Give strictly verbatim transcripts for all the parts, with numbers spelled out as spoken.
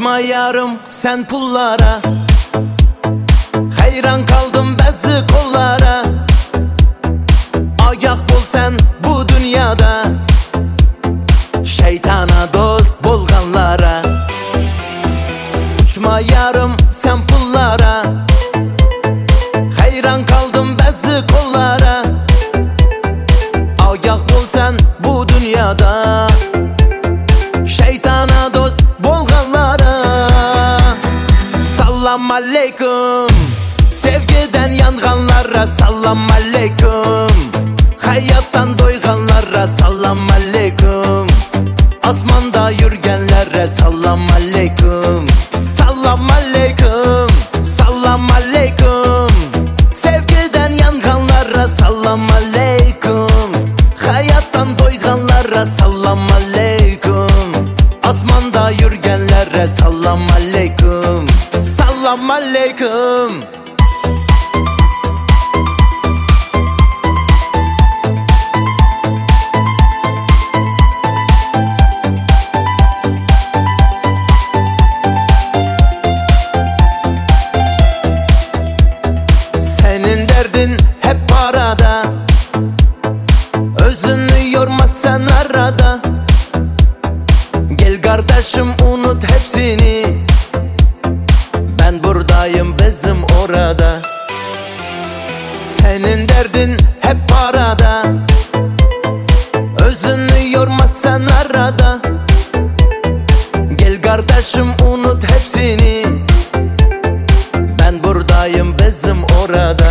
Uçma yarım sen pullara, hayran kaldım bazı kollara. Agah bol sen bu dünyada, şeytana dost bolganlara. Uçma yarım sen pullara, hayran kaldım bazı kollara. Agah bol sen bu dünyada, şeytana dost bolganlara. Salam aleyküm, sevgiden yanganlara. Salam aleyküm, hayattan doyganlara. Salam aleyküm, asmanda yürgenlere. Salam aleyküm, salam aleyküm, salam aleyküm, sevgiden yanganlara. Salam aleyküm, hayattan doyganlara. Salam aleyküm, asmanda yürgenlere. Salam aleyküm, salam aleyküm. Senin derdin hep parada, özünü yorma sen arada. Gel kardeşim unut hepsini, ben buradayım bizim orada. Senin derdin hep parada, özünü yorma sen arada. Gel kardeşim unut hepsini, ben buradayım bizim orada.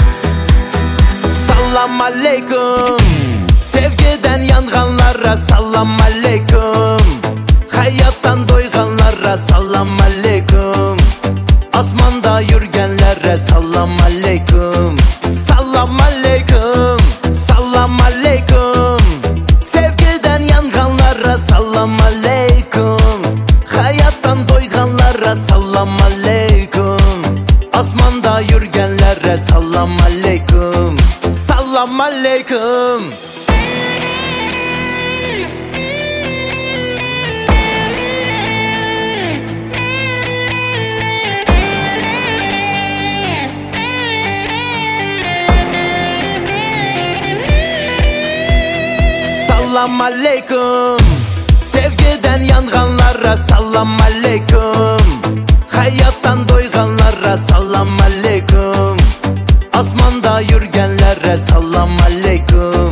Salam aleyküm, sevgiden yanganlara. Salam aleyküm, hayattan doyganlara. Salam aleyküm, asmanda yürgenlere. Salam aleyküm, salam aleyküm, salam aleyküm, sevgiden yanganlara. Salam aleyküm, hayattan doyganlara. Salam aleyküm, asmanda yürgenlere. Salam aleyküm, salam aleyküm. Salam aleyküm, sevgiden yanganlara. Salam aleyküm, hayattan doyganlara. Salam aleyküm, asmanda yürgenlere. Salam aleyküm,